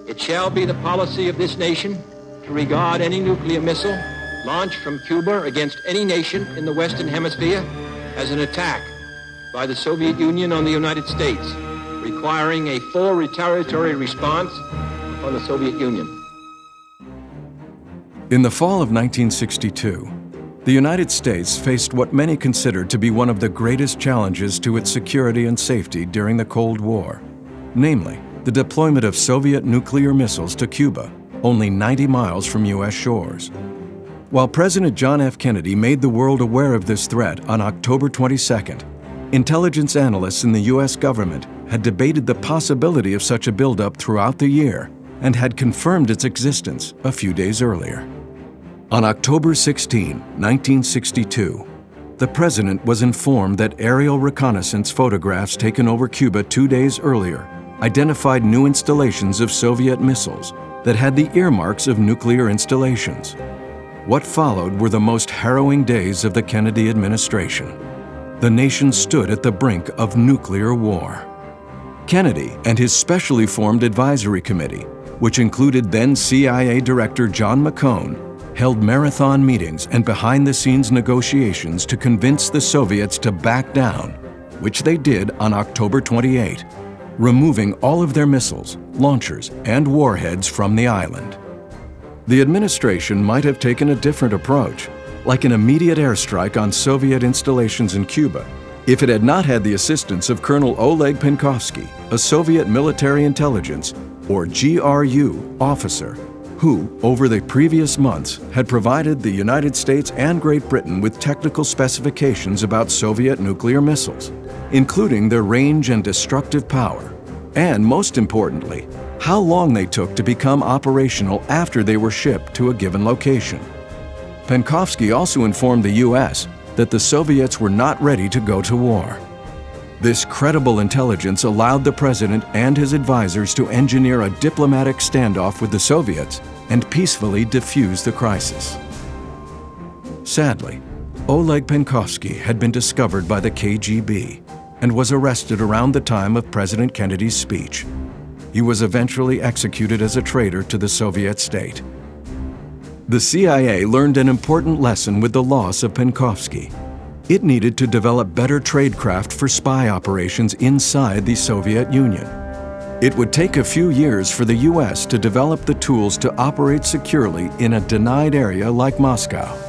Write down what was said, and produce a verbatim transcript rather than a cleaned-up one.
It shall be the policy of this nation to regard any nuclear missile launched from Cuba against any nation in the Western Hemisphere as an attack by the Soviet Union on the United States, requiring a full retaliatory response on the Soviet Union. In the fall of nineteen sixty-two, the United States faced what many considered to be one of the greatest challenges to its security and safety during the Cold War, namely the deployment of Soviet nuclear missiles to Cuba, only ninety miles from U S shores. While President John F. Kennedy made the world aware of this threat on October twenty-second, intelligence analysts in the U S government had debated the possibility of such a buildup throughout the year and had confirmed its existence a few days earlier. On October sixteenth, nineteen sixty-two, the President was informed that aerial reconnaissance photographs taken over Cuba two days earlier identified new installations of Soviet missiles that had the earmarks of nuclear installations. What followed were the most harrowing days of the Kennedy administration. The nation stood at the brink of nuclear war. Kennedy and his specially formed advisory committee, which included then C I A Director John McCone, held marathon meetings and behind-the-scenes negotiations to convince the Soviets to back down, which they did on October twenty-eighth, removing all of their missiles, launchers, and warheads from the island. The administration might have taken a different approach, like an immediate airstrike on Soviet installations in Cuba, if it had not had the assistance of Colonel Oleg Penkovsky, a Soviet military intelligence, or G R U, officer, who, over the previous months, had provided the United States and Great Britain with technical specifications about Soviet nuclear missiles, including their range and destructive power, and, most importantly, how long they took to become operational after they were shipped to a given location. Penkovsky also informed the U S that the Soviets were not ready to go to war. This credible intelligence allowed the President and his advisors to engineer a diplomatic standoff with the Soviets and peacefully defuse the crisis. Sadly, Oleg Penkovsky had been discovered by the K G B and was arrested around the time of President Kennedy's speech. He was eventually executed as a traitor to the Soviet state. The C I A learned an important lesson with the loss of Penkovsky. It needed to develop better tradecraft for spy operations inside the Soviet Union. It would take a few years for the U S to develop the tools to operate securely in a denied area like Moscow.